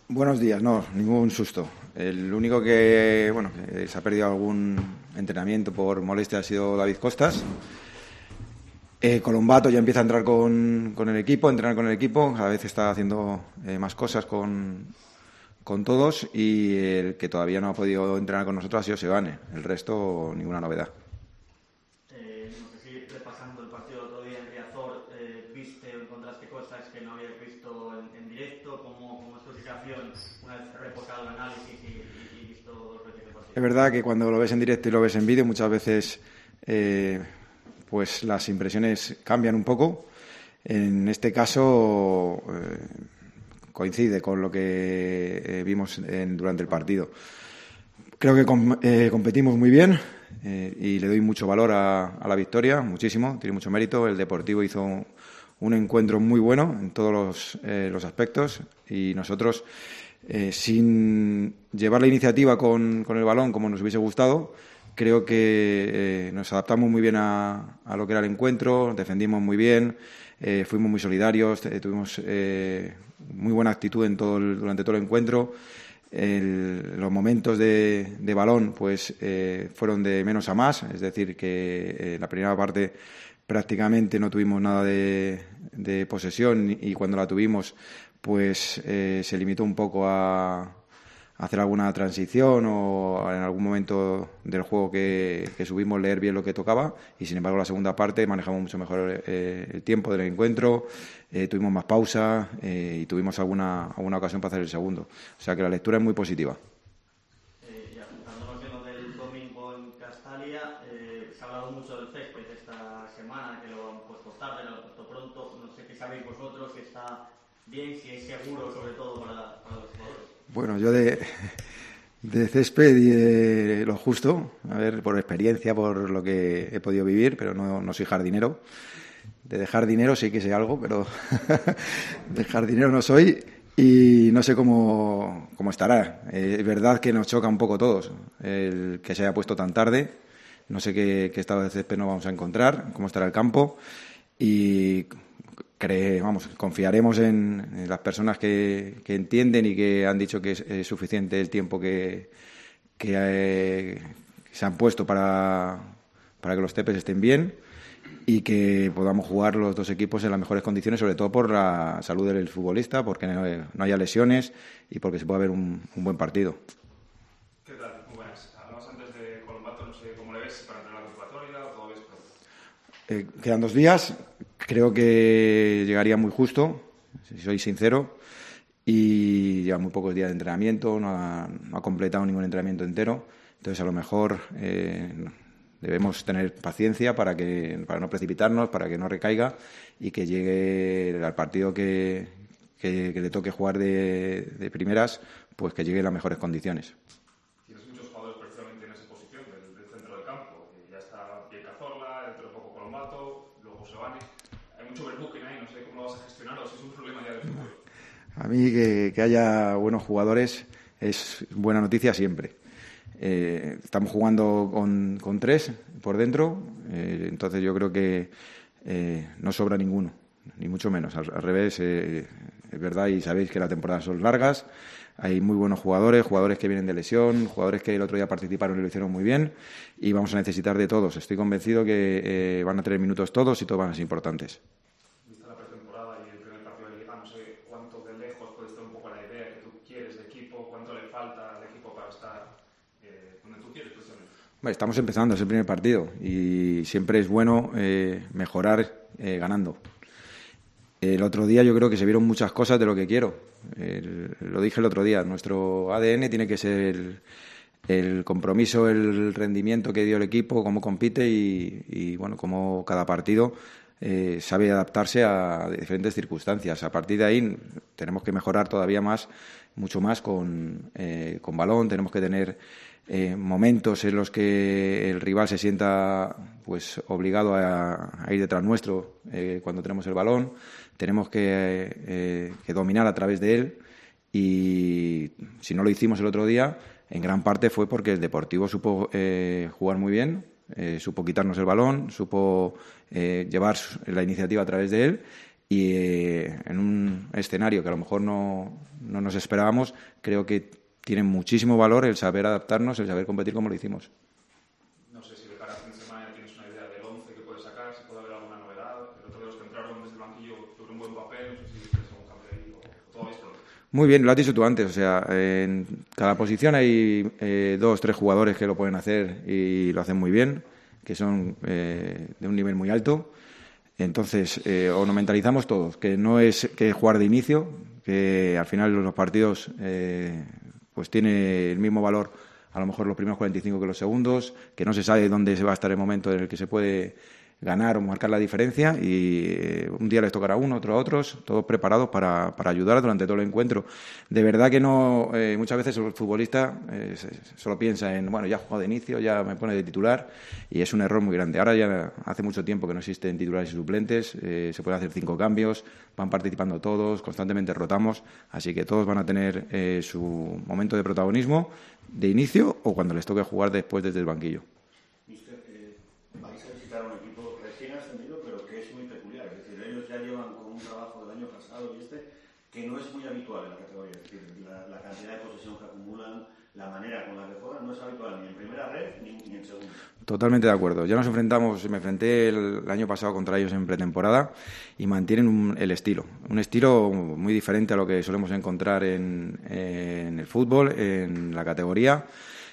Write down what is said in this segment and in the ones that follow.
Buenos días, no, ningún susto. El único que, que se ha perdido algún entrenamiento por molestia ha sido David Costas. Colombato ya empieza a entrar con el equipo, a entrenar con el equipo, cada vez está haciendo más cosas con todos, y el que todavía no ha podido entrenar con nosotros ha sido Sebane. El resto, ninguna novedad. No sé si repasando el partido otro día en Riazor, viste o encontraste cosas que no habías visto en directo, como es tu sensación una vez reposado el análisis y visto dos veces el partido. Es verdad que cuando lo ves en directo y lo ves en vídeo, muchas veces pues las impresiones cambian un poco. En este caso coincide con lo que vimos durante el partido. Creo que competimos muy bien y le doy mucho valor a la victoria, muchísimo, tiene mucho mérito. El Deportivo hizo un encuentro muy bueno en todos los aspectos, y nosotros, sin llevar la iniciativa con el balón como nos hubiese gustado, creo que nos adaptamos muy bien a lo que era el encuentro, defendimos muy bien, fuimos muy solidarios, tuvimos muy buena actitud durante todo el encuentro. Los momentos de balón pues fueron de menos a más, es decir, que la primera parte prácticamente no tuvimos nada de posesión, y cuando la tuvimos pues se limitó un poco a hacer alguna transición o en algún momento del juego que subimos leer bien lo que tocaba, y sin embargo la segunda parte manejamos mucho mejor el tiempo del encuentro, tuvimos más pausa y tuvimos alguna ocasión para hacer el segundo. O sea que la lectura es muy positiva. Y apuntándonos en lo del domingo en Castalia, se ha hablado mucho del césped esta semana, que lo han puesto tarde, lo han puesto pronto. No sé qué sabéis vosotros, si está bien, si es seguro sobre todo para los jugadores. Bueno, yo de césped y de lo justo, a ver, por experiencia, por lo que he podido vivir, pero no soy jardinero. De dejar dinero sí que sé algo, pero de jardinero no soy, y no sé cómo estará. Es verdad que nos choca un poco a todos el que se haya puesto tan tarde. No sé qué estado de césped nos vamos a encontrar, cómo estará el campo, y confiaremos en las personas que entienden y que han dicho que es suficiente el tiempo que se han puesto para que los céspedes estén bien y que podamos jugar los dos equipos en las mejores condiciones, sobre todo por la salud del futbolista, porque no haya lesiones y porque se pueda ver un buen partido. ¿Qué tal? Muy buenas. Hablamos antes de Colombato, no sé cómo le ves para entrar a la convocatoria o todo esto. Quedan 2 días, creo que llegaría muy justo, si soy sincero, y lleva muy pocos días de entrenamiento, no ha completado ningún entrenamiento entero, entonces a lo mejor debemos tener paciencia para no precipitarnos, para que no recaiga y que llegue al partido que le toque jugar de primeras, pues que llegue en las mejores condiciones. Tienes muchos jugadores precisamente en esa posición del centro del campo. Ya está Pierre Cazorla, dentro de poco Colombato, luego Sebane. Hay mucho overbooking ahí, no sé cómo lo vas a gestionar o si es un problema ya del fútbol. A mí que haya buenos jugadores es buena noticia siempre. Estamos jugando con 3 por dentro, entonces yo creo que no sobra ninguno, ni mucho menos. Al revés, es verdad, y sabéis que las temporadas son largas, hay muy buenos jugadores que vienen de lesión, jugadores que el otro día participaron y lo hicieron muy bien, y vamos a necesitar de todos. Estoy convencido que van a tener minutos todos y todos van a ser importantes. Vista la pretemporada y el primer partido de Liga, no sé cuánto de lejos puede estar un poco la idea que tú quieres de equipo, cuánto le falta al equipo para estar donde tú quieres, precisamente. Bueno, estamos empezando, es el primer partido y siempre es bueno mejorar ganando. El otro día yo creo que se vieron muchas cosas de lo que quiero. Lo dije el otro día, nuestro ADN tiene que ser el compromiso, el rendimiento que dio el equipo, cómo compite y bueno, cómo cada partido sabe adaptarse a diferentes circunstancias. A partir de ahí tenemos que mejorar todavía más, mucho más con balón. Tenemos que tener momentos en los que el rival se sienta pues obligado a ir detrás nuestro cuando tenemos el balón. Tenemos que dominar a través de él, y si no lo hicimos el otro día, en gran parte fue porque el Deportivo supo jugar muy bien, supo quitarnos el balón, supo llevar la iniciativa a través de él, y en un escenario que a lo mejor no no nos esperábamos, creo que tiene muchísimo valor el saber adaptarnos, el saber competir como lo hicimos. No sé si de cara a fin de semana ya tienes una idea del 11 que puedes sacar, si puede haber alguna novedad. El otro de los que entraron desde el banquillo tuvieron un buen papel, no sé si tienes algún cambio ahí o todavía es pronto. Muy bien, lo has dicho tú antes, o sea, en cada posición hay 2 o 3 jugadores que lo pueden hacer y lo hacen muy bien, que son de un nivel muy alto. Entonces, o nos mentalizamos todos, que no es que jugar de inicio, que al final los partidos pues tiene el mismo valor a lo mejor los primeros 45 que los segundos, que no se sabe dónde se va a estar el momento en el que se puede ganar o marcar la diferencia y un día les tocará a uno, otro a otros, todos preparados para ayudar durante todo el encuentro. De verdad que no, muchas veces el futbolista solo piensa en, bueno, ya he jugado de inicio, ya me pone de titular y es un error muy grande. Ahora ya hace mucho tiempo que no existen titulares y suplentes, se pueden hacer 5 cambios, van participando todos, constantemente rotamos, así que todos van a tener su momento de protagonismo de inicio o cuando les toque jugar después desde el banquillo. Vais a visitar un equipo recién ascendido, pero que es muy peculiar. Es decir, ellos ya llevan con un trabajo del año pasado y que no es muy habitual en la categoría. Es decir, la cantidad de posesión que acumulan, la manera con la que juegan, no es habitual ni en primera red ni en segunda. Totalmente de acuerdo. Ya nos enfrentamos, me enfrenté el año pasado contra ellos en pretemporada y mantienen un estilo muy diferente a lo que solemos encontrar en el fútbol, en la categoría.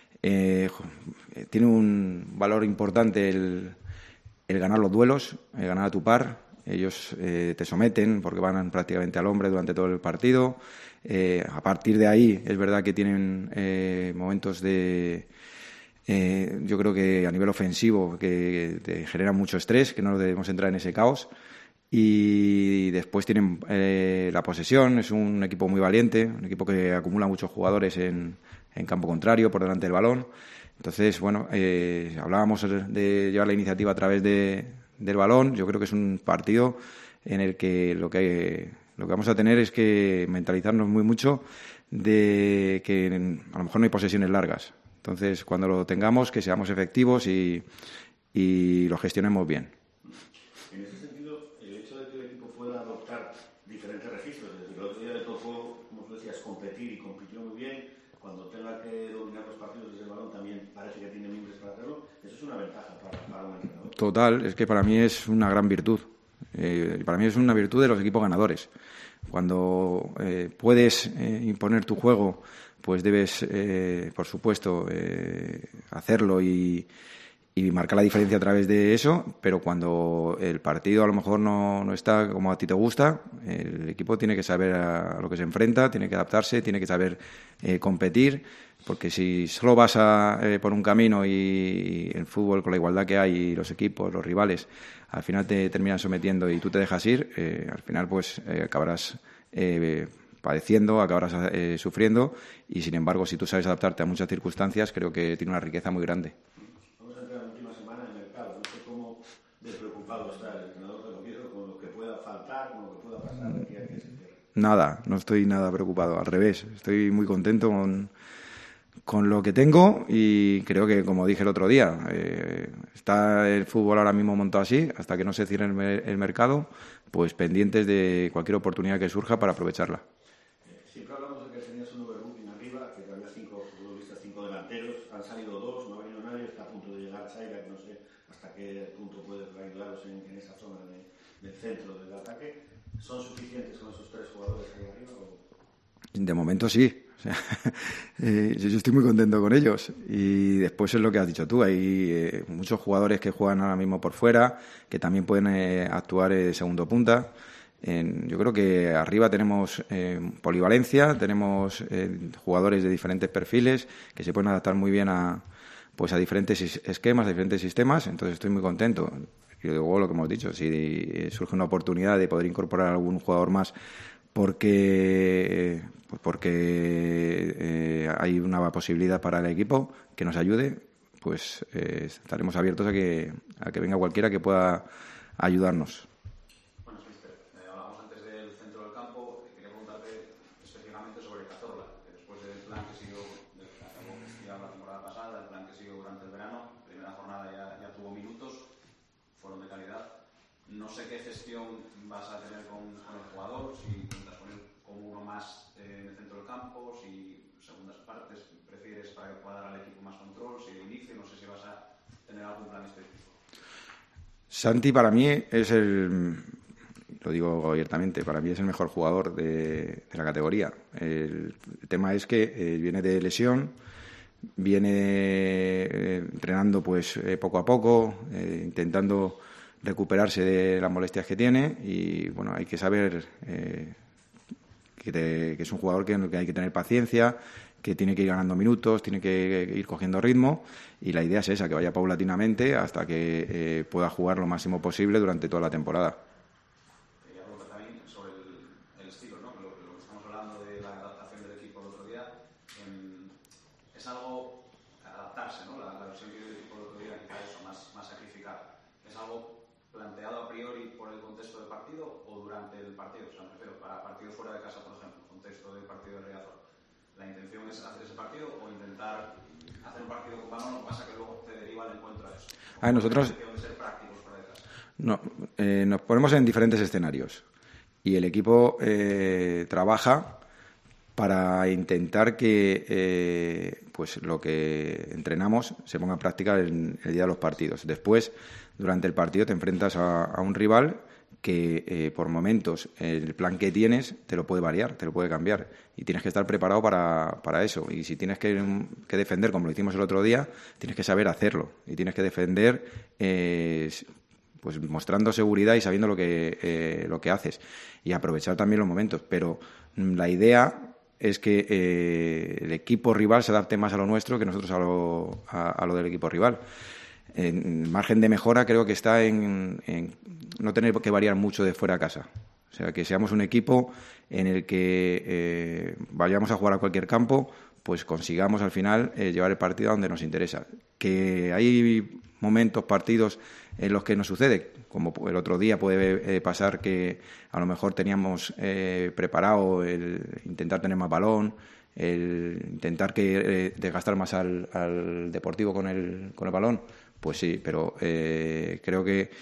Tiene un valor importante el ganar los duelos, el ganar a tu par. Ellos te someten porque van prácticamente al hombre durante todo el partido. A partir de ahí es verdad que tienen momentos de... yo creo que a nivel ofensivo que te generan mucho estrés, que no debemos entrar en ese caos. Y después tienen la posesión, es un equipo muy valiente, un equipo que acumula muchos jugadores en campo contrario, por delante del balón. Entonces, bueno, hablábamos de llevar la iniciativa a través del balón. Yo creo que es un partido en el que lo que vamos a tener es que mentalizarnos mucho de que a lo mejor no hay posesiones largas. Entonces, cuando lo tengamos, que seamos efectivos y lo gestionemos bien. En ese sentido, el hecho de que el equipo pueda adoptar diferentes registros, es decir, el otro día le tocó, como tú decías, competir y compitió muy bien. Cuando tenga que dominar los partidos desde el balón también parece que tiene mimbres para hacerlo. Eso es una ventaja para un entrenador. Total, es que para mí es una gran virtud. Para mí es una virtud de los equipos ganadores. Cuando puedes imponer tu juego, pues debes, por supuesto, hacerlo y marcar la diferencia a través de eso, pero cuando el partido a lo mejor no está como a ti te gusta, el equipo tiene que saber a lo que se enfrenta, tiene que adaptarse, tiene que saber competir, porque si solo vas por un camino y el fútbol con la igualdad que hay y los equipos, los rivales, al final te terminan sometiendo y tú te dejas ir, al final pues acabarás padeciendo, acabarás sufriendo y sin embargo si tú sabes adaptarte a muchas circunstancias creo que tiene una riqueza muy grande. Nada, no estoy nada preocupado, al revés, estoy muy contento con lo que tengo y creo que, como dije el otro día, está el fútbol ahora mismo montado así, hasta que no se cierre el mercado, pues pendientes de cualquier oportunidad que surja para aprovecharla. Siempre hablamos de que tenías un overbooking arriba, que había 5 futbolistas, 5 delanteros, han salido 2, no ha venido nadie, está a punto de llegar Chaiga, que no sé hasta qué punto puede ayudaros en esa zona del centro del ataque. ¿Son suficientes con esos 3 jugadores ahí arriba? De momento sí. O sea, yo estoy muy contento con ellos. Y después es lo que has dicho tú. Hay muchos jugadores que juegan ahora mismo por fuera, que también pueden actuar de segundo punta. Yo creo que arriba tenemos polivalencia, tenemos jugadores de diferentes perfiles que se pueden adaptar muy bien a diferentes esquemas, a diferentes sistemas. Entonces estoy muy contento. Y luego lo que hemos dicho, si surge una oportunidad de poder incorporar a algún jugador más porque hay una posibilidad para el equipo que nos ayude, pues estaremos abiertos a que venga cualquiera que pueda ayudarnos. Bueno, mister, hablamos antes del centro del campo. Quería preguntarte específicamente sobre Cazorla, que después del plan que siguió, la temporada pasada, el plan que siguió durante el verano, primera jornada ya tuvo minutos, fueron de calidad. No sé qué gestión vas a tener con el jugador, si intentas poner como uno más en el centro que pueda dar al equipo más control, si de inicio, no sé si vas a tener algún plan específico. Santi para mí es lo digo abiertamente, para mí es el mejor jugador de la categoría. El tema es que viene de lesión, viene entrenando pues poco a poco, intentando recuperarse de las molestias que tiene, y bueno, hay que saber que es un jugador que hay que tener paciencia, que tiene que ir ganando minutos, tiene que ir cogiendo ritmo, y la idea es esa, que vaya paulatinamente hasta que pueda jugar lo máximo posible durante toda la temporada. Quería preguntar también sobre el estilo, ¿no? Lo que estamos hablando de la adaptación del equipo el otro día, es algo adaptarse, ¿no? La versión que dio el equipo el otro día, quizá eso, más sacrificada. ¿Es algo planteado a priori por el contexto del partido o durante el partido? O sea, me refiero para partidos fuera de casa, por ejemplo, contexto del partido de Riazor. ¿La intención es hacer ese partido o intentar hacer un partido con balón? Lo que pasa es que luego te deriva el encuentro a eso. Nosotros de ser prácticos fuera de casa. No, nos ponemos en diferentes escenarios y el equipo trabaja para intentar que pues lo que entrenamos se ponga en práctica el día de los partidos. Después, durante el partido, te enfrentas a un rival que por momentos el plan que tienes te lo puede variar, te lo puede cambiar, y tienes que estar preparado para eso. Y si tienes que defender, como lo hicimos el otro día, tienes que saber hacerlo, y tienes que defender pues mostrando seguridad y sabiendo lo que haces, y aprovechar también los momentos. Pero la idea es que el equipo rival se adapte más a lo nuestro que nosotros a lo del equipo rival. El margen de mejora creo que está en no tener que variar mucho de fuera a casa. O sea, que seamos un equipo en el que vayamos a jugar a cualquier campo, pues consigamos al final llevar el partido a donde nos interesa. Que hay momentos, partidos en los que nos sucede, como el otro día puede pasar que a lo mejor teníamos preparado el intentar tener más balón, el intentar desgastar más al Deportivo con el balón. Pues sí, pero creo que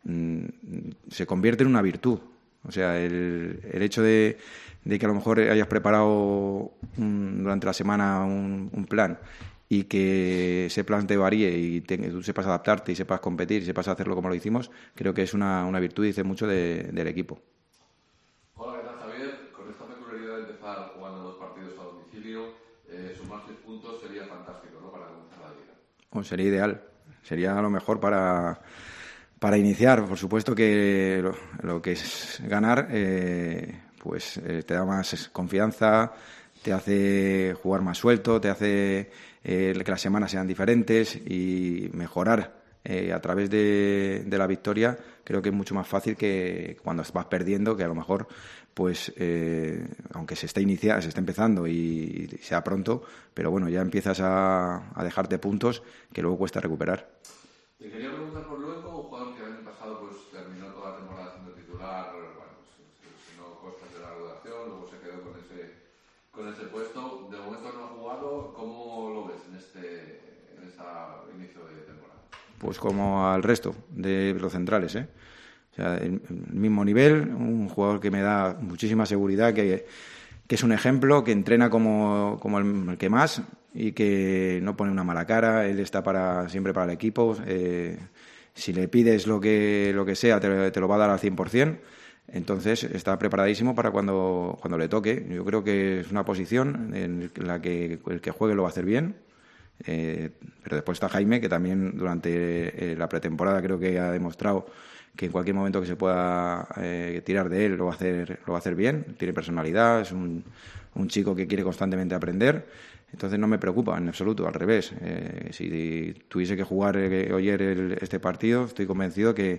se convierte en una virtud. O sea, el hecho de que a lo mejor hayas preparado durante la semana un plan y que ese plan te varíe y tú sepas adaptarte y sepas competir y sepas hacerlo como lo hicimos, creo que es una virtud y dice mucho del equipo. Hola, ¿qué tal, Javier? Con esta peculiaridad de empezar jugando los partidos a domicilio, sumar 6 puntos sería fantástico, ¿no?, para comenzar la liga. Pues sería ideal. Sería lo mejor para iniciar. Por supuesto que lo que es ganar pues te da más confianza, te hace jugar más suelto, te hace que las semanas sean diferentes, y mejorar a través de la victoria creo que es mucho más fácil que cuando vas perdiendo, que a lo mejor pues aunque se esté empezando y sea pronto, pero bueno, ya empiezas a dejarte puntos que luego cuesta recuperar. Te quería preguntar por Luengo, un jugador que el año pasado pues terminó toda la temporada siendo titular, bueno, si no costas de la rotación, luego se quedó con ese puesto. De momento no ha jugado. ¿Cómo lo ves en este inicio de temporada? Pues como al resto de los centrales, O sea, el mismo nivel, un jugador que me da muchísima seguridad, que es un ejemplo, que entrena como el que más y que no pone una mala cara. Él está siempre para el equipo. Si le pides lo que sea, te lo va a dar al 100%. Entonces está preparadísimo para cuando le toque. Yo creo que es una posición en la que el que juegue lo va a hacer bien. Pero después está Jaime, que también durante la pretemporada creo que ha demostrado que en cualquier momento que se pueda tirar de él lo va a hacer bien. Tiene personalidad, es un chico que quiere constantemente aprender. Entonces no me preocupa en absoluto, al revés. Si tuviese que jugar ayer este partido, estoy convencido que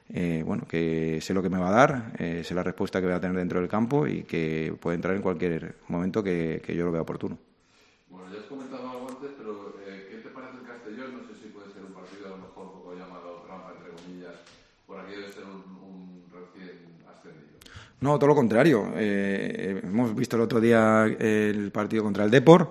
sé lo que me va a dar, sé la respuesta que voy a tener dentro del campo y que puede entrar en cualquier momento que yo lo vea oportuno. Bueno, ya has comentado algo antes, pero ¿qué te parece el Castellón? No sé si puede ser un partido a lo mejor un poco llamado trampa, entre comillas, por aquello de ser un recién ascendido. No, todo lo contrario. Hemos visto el otro día el partido contra el Depor,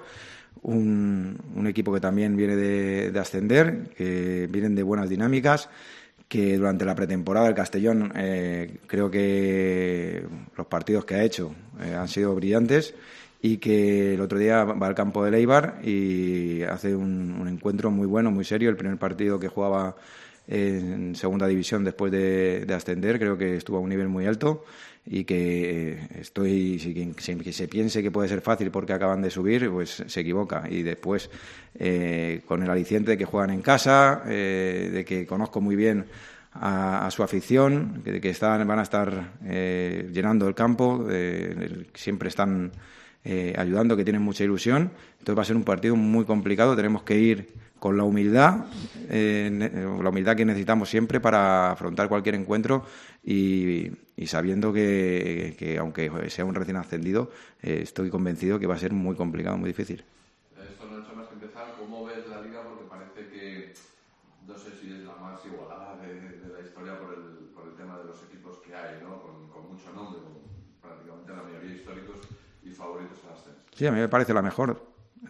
un equipo que también viene de ascender, que vienen de buenas dinámicas, que durante la pretemporada el Castellón creo que los partidos que ha hecho han sido brillantes y que el otro día va al campo del Eibar y hace un encuentro muy bueno, muy serio. El primer partido que jugaba en segunda división después de ascender, creo que estuvo a un nivel muy alto y que si se piense que puede ser fácil porque acaban de subir, pues se equivoca. Y después, con el aliciente de que juegan en casa, de que conozco muy bien a su afición, que van a estar llenando el campo, siempre están ayudando, que tienen mucha ilusión. Entonces va a ser un partido muy complicado. Tenemos que ir con la humildad que necesitamos siempre para afrontar cualquier encuentro y sabiendo que aunque sea un recién ascendido, estoy convencido que va a ser muy complicado, muy difícil. Esto no ha hecho más que empezar. ¿Cómo ves la liga? Porque parece que no sé si es la más igualada de la historia por el tema de los equipos que hay, ¿no? Con mucho nombre, con prácticamente la mayoría históricos y favoritos al ascenso. Sí, a mí me parece la mejor.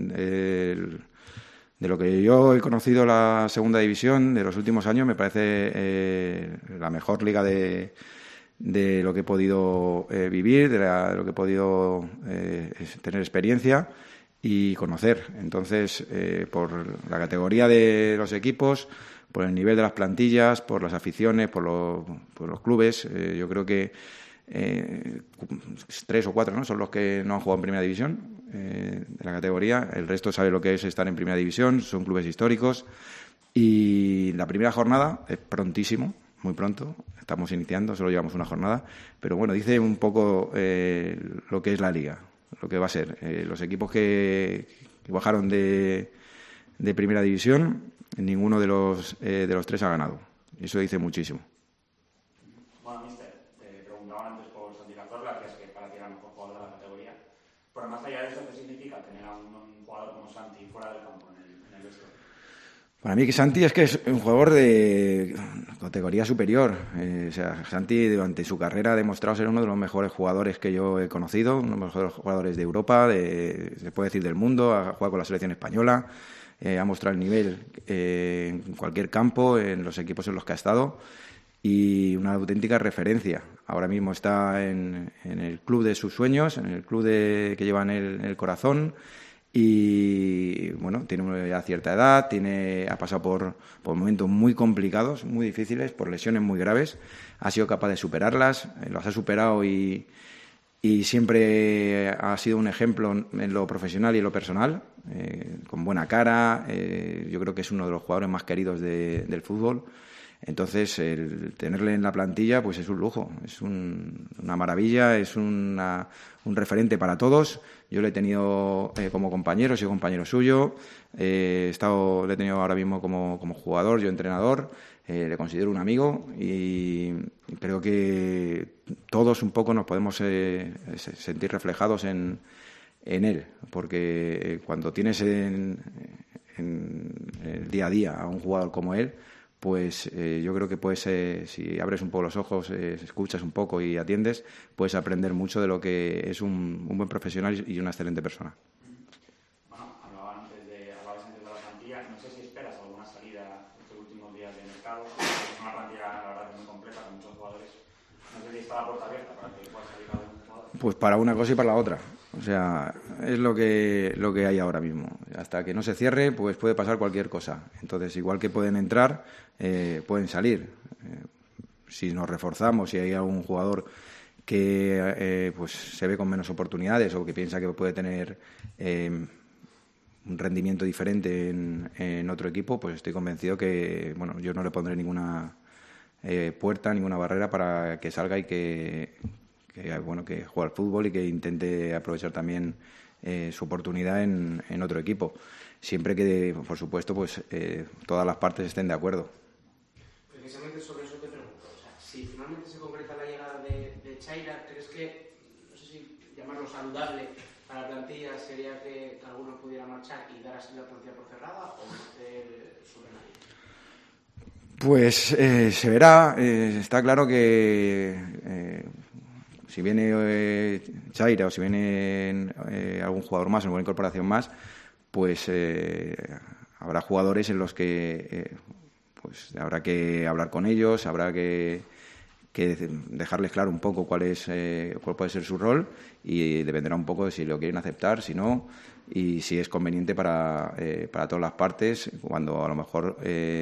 De lo que yo he conocido la segunda división de los últimos años, me parece la mejor liga de lo que he podido vivir, de lo que he podido tener experiencia y conocer. Entonces, por la categoría de los equipos, por el nivel de las plantillas, por las aficiones, por los clubes, yo creo que 3 o 4, ¿no?, son los que no han jugado en primera división de la categoría. El resto sabe lo que es estar en primera división, son clubes históricos. Y la primera jornada es prontísimo, muy pronto, estamos iniciando, solo llevamos una jornada, pero bueno, dice un poco lo que es la liga, lo que va a ser. Los equipos que bajaron de primera división, ninguno de los 3 ha ganado. Eso dice muchísimo. Bueno, mister, te preguntaban antes por Santi Cazorla, que es que para ti era el mejor jugador de la categoría. Pero más allá de eso, ¿qué significa tener a un jugador como Santi fuera del campo en el vestuario? Para mí que Santi es que es un jugador de categoría superior. O sea, Santi durante su carrera ha demostrado ser uno de los mejores jugadores que yo he conocido, uno de los mejores jugadores de Europa, se puede decir del mundo, ha jugado con la selección española, ha mostrado el nivel en cualquier campo, en los equipos en los que ha estado, y una auténtica referencia. Ahora mismo está en el club de sus sueños, en el club que lleva en el corazón. Y bueno, tiene ya cierta edad, ha pasado por momentos muy complicados, muy difíciles, por lesiones muy graves. Ha sido capaz de superarlas, las ha superado y siempre ha sido un ejemplo en lo profesional y en lo personal, con buena cara. Yo creo que es uno de los jugadores más queridos del fútbol. Entonces, el tenerle en la plantilla pues es un lujo, es una maravilla, es un referente para todos. Yo le he tenido como compañero, soy compañero suyo, le he tenido ahora mismo como jugador, yo entrenador, le considero un amigo y creo que todos un poco nos podemos sentir reflejados en él, porque cuando tienes en el día a día a un jugador como él, pues yo creo que puedes, si abres un poco los ojos, escuchas un poco y atiendes, puedes aprender mucho de lo que es un buen profesional y una excelente persona. Bueno, hablabas antes de la plantilla. No sé si esperas alguna salida en estos últimos días de mercado. Es una plantilla, la verdad, muy completa, con muchos jugadores. No sé si está la puerta abierta para que pueda salir algún jugador. Pues para una cosa y para la otra. O sea, es lo que hay ahora mismo. Hasta que no se cierre, pues puede pasar cualquier cosa. Entonces, igual que pueden entrar, pueden salir. Si nos reforzamos, si hay algún jugador que pues se ve con menos oportunidades o que piensa que puede tener un rendimiento diferente en otro equipo, pues estoy convencido que, bueno, yo no le pondré ninguna puerta, ninguna barrera para que salga y que juegue al fútbol y que intente aprovechar también su oportunidad en otro equipo. Siempre que, por supuesto, pues todas las partes estén de acuerdo. Precisamente sobre eso te pregunto. O sea, si finalmente se concreta la llegada de Chaira, ¿crees que, no sé si llamarlo saludable para la plantilla sería que alguno pudiera marchar y dar así la plantilla por cerrada o no hacer sobre nadie? Pues se verá. Está claro que si viene Chaira o si viene algún jugador más, alguna incorporación más, pues habrá jugadores en los que pues habrá que hablar con ellos, habrá que que dejarles claro un poco cuál puede ser su rol, y dependerá un poco de si lo quieren aceptar, si no, y si es conveniente para todas las partes, cuando a lo mejor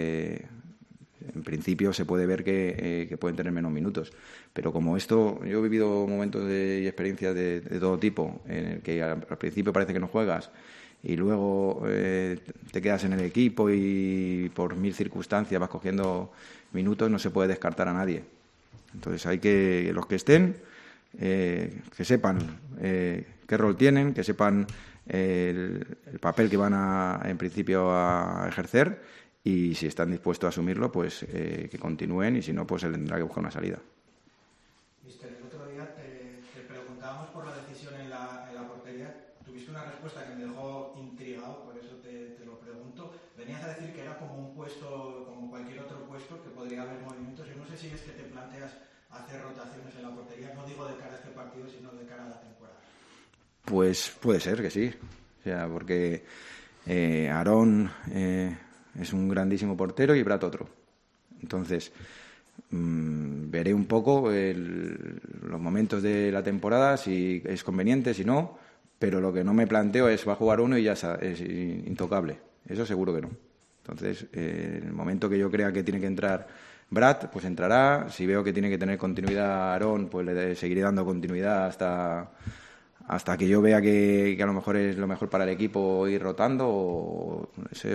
en principio se puede ver que pueden tener menos minutos. Pero como esto, yo he vivido momentos y experiencias de todo tipo, en el que al principio parece que no juegas y luego te quedas en el equipo y por 1000 circunstancias vas cogiendo minutos, no se puede descartar a nadie. Entonces hay que, los que estén, que sepan qué rol tienen, que sepan el papel que van en principio a ejercer, y si están dispuestos a asumirlo, pues que continúen, y si no, pues se tendrá que buscar una salida. Mister, el otro día te preguntábamos por la decisión en la portería. Tuviste una respuesta que me dejó intrigado, por eso te lo pregunto. Venías a decir que era como un puesto, como cualquier otro puesto, que podría haber movimientos. Yo no sé si es que te planteas hacer rotaciones en la portería, no digo de cara a este partido, sino de cara a la temporada. Pues puede ser que sí, o sea, porque Aarón es un grandísimo portero y Brad otro. Entonces, veré un poco los momentos de la temporada, si es conveniente, si no, pero lo que no me planteo es va a jugar uno y ya es intocable. Eso seguro que no. Entonces, en el momento que yo crea que tiene que entrar Brad, pues entrará. Si veo que tiene que tener continuidad Aarón, pues le seguiré dando continuidad hasta que yo vea que a lo mejor es lo mejor para el equipo ir rotando.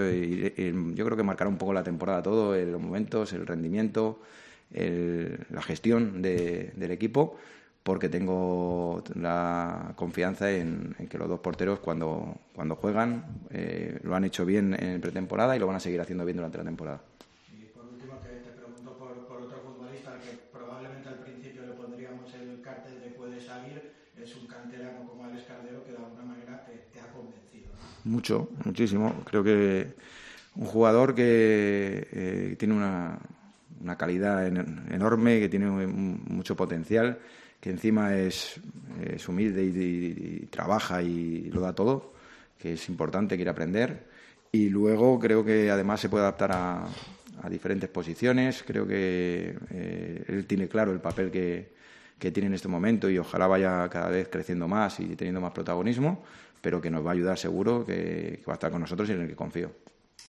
Yo creo que marcará un poco la temporada todo, los momentos, el rendimiento, la gestión del equipo, porque tengo la confianza en que los dos porteros cuando juegan lo han hecho bien en pretemporada y lo van a seguir haciendo bien durante la temporada. Y por último te pregunto por otro futbolista al que probablemente al principio le pondríamos el cartel de puede salir. Es un canterano como Alex Cardero que de alguna manera te ha convencido, ¿no? Mucho, muchísimo. Creo que un jugador que tiene una calidad enorme, que tiene mucho potencial, que encima es humilde y trabaja y lo da todo, que es importante, quiere aprender. Y luego creo que además se puede adaptar a diferentes posiciones. Creo que él tiene claro el papel que tiene en este momento, y ojalá vaya cada vez creciendo más y teniendo más protagonismo, pero que nos va a ayudar seguro, que va a estar con nosotros y en el que confío.